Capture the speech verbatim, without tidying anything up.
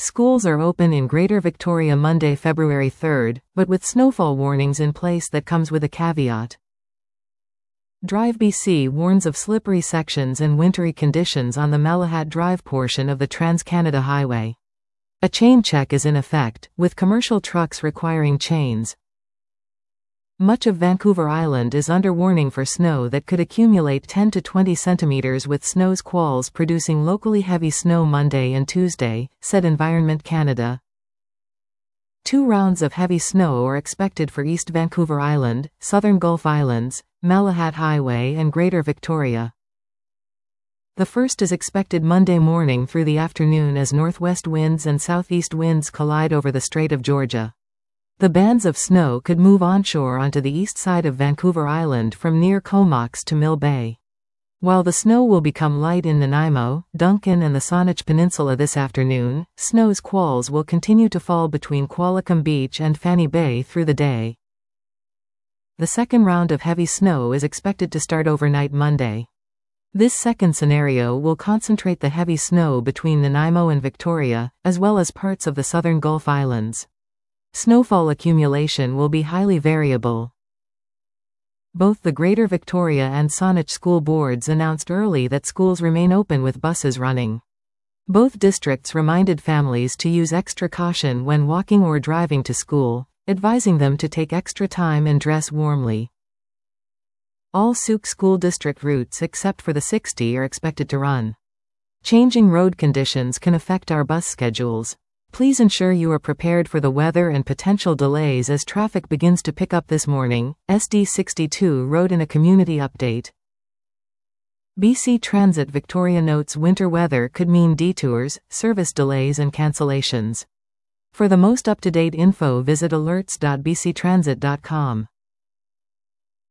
Schools are open in Greater Victoria Monday, February third, but with snowfall warnings in place that comes with a caveat. Drive B C warns of slippery sections and wintry conditions on the Malahat Drive portion of the Trans-Canada Highway. A chain check is in effect, with commercial trucks requiring chains. Much of Vancouver Island is under warning for snow that could accumulate ten to twenty centimeters, with snow squalls producing locally heavy snow Monday and Tuesday, said Environment Canada. Two rounds of heavy snow are expected for East Vancouver Island, Southern Gulf Islands, Malahat Highway and Greater Victoria. The first is expected Monday morning through the afternoon as northwest winds and southeast winds collide over the Strait of Georgia. The bands of snow could move onshore onto the east side of Vancouver Island from near Comox to Mill Bay. While the snow will become light in Nanaimo, Duncan and the Saanich Peninsula this afternoon, snow squalls will continue to fall between Qualicum Beach and Fanny Bay through the day. The second round of heavy snow is expected to start overnight Monday. This second scenario will concentrate the heavy snow between Nanaimo and Victoria, as well as parts of the southern Gulf Islands. Snowfall accumulation will be highly variable. Both the Greater Victoria and Saanich school boards announced early that schools remain open with buses running. Both districts reminded families to use extra caution when walking or driving to school, advising them to take extra time and dress warmly. All Souk School District routes except for the sixty are expected to run. Changing road conditions can affect our bus schedules. Please ensure you are prepared for the weather and potential delays as traffic begins to pick up this morning, S D sixty-two wrote in a community update. B C Transit Victoria notes winter weather could mean detours, service delays and cancellations. For the most up-to-date info visit alerts dot b c transit dot com.